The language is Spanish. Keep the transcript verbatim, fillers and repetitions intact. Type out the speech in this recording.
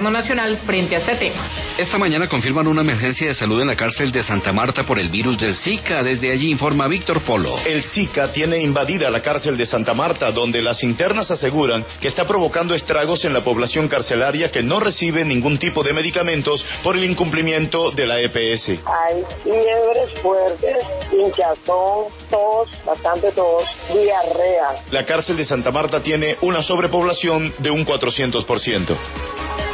nacional frente a este tema. Esta mañana confirman una emergencia de salud en la cárcel de Santa Marta por el virus del Zika. Desde allí informa Víctor Polo. El Zika tiene invadida la cárcel de Santa Marta, donde las internas aseguran que está provocando estragos en la población carcelaria que no recibe ningún tipo de medicamentos por el incumplimiento de la E P S. Hay fiebres fuertes, hinchazón, tos, bastante tos, diarrea. La cárcel de Santa Marta tiene una sobrepoblación de un cuatrocientos por ciento.